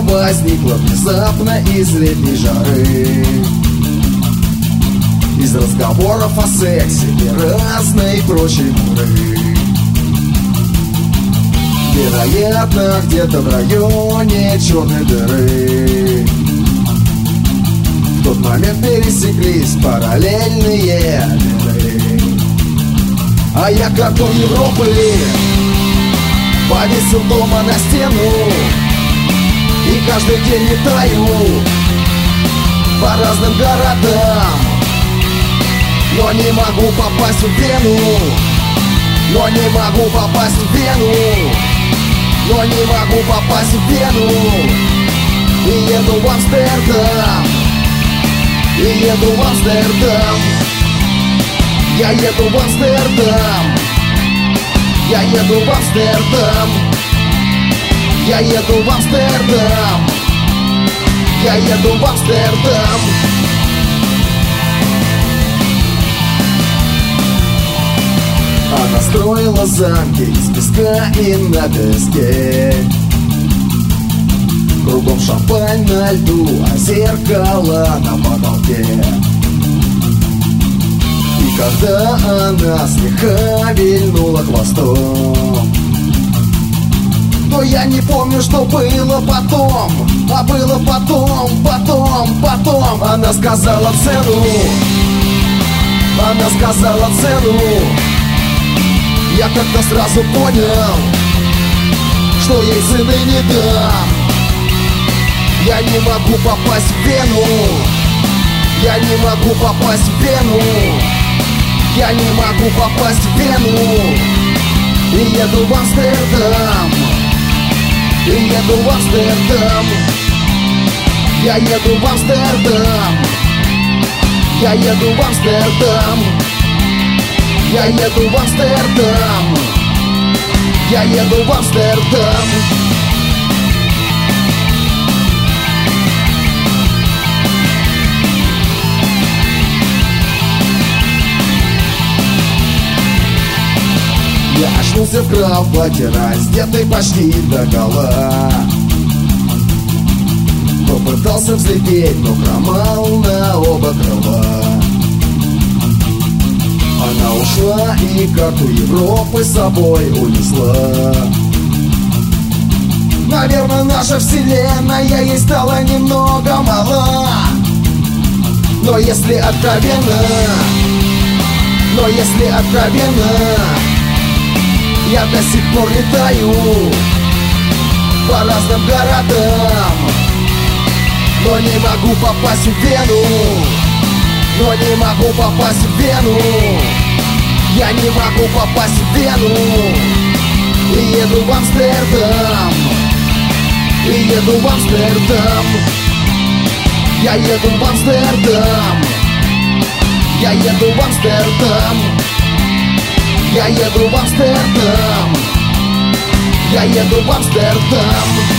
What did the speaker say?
возникла внезапно из летней жары, из разговоров о сексе и разной прочей муры. Вероятно, где-то в районе черной дыры в тот момент пересеклись параллельные миры. А я картон Европы повесил дома на стену и каждый день летаю по разным городам, но не могу попасть в Вену, но не могу попасть в Вену, но не могу попасть в Вену. И еду в Амстердам, и еду в Амстердам. Я еду в Амстердам, я еду в Амстердам, я еду в Амстердам, я еду в Амстердам. Она строила замки из песка и на песке, кругом шампань на льду, а зеркало на потолке. И когда она слегка вильнула хвостом, но я не помню, что было потом. А было потом она сказала цену, она сказала цену. Я как-то сразу понял, что ей цены не дам. Я не могу попасть в Вену, я не могу попасть в Вену, я не могу попасть в Вену. И еду в Амстердам, и еду в Амстердам. Я еду в Амстердам, я еду в Амстердам. Я еду в Амстердам, я еду в Амстердам. Я очнулся в кровати, раздетый почти догола. Попытался взлететь, но хромал на оба крыла. Она ушла и карту Европы с собой унесла. Наверное, наша вселенная ей стала немного мала. Но если откровенно, я до сих пор летаю по разным городам, но не могу попасть в Вену, но не могу попасть в Вену. Я не могу попасть в Вену. И еду в Амстердам, и еду в Амстердам. Я еду в Амстердам, я еду в Амстердам. Я еду в Амстердам, я еду в Амстердам.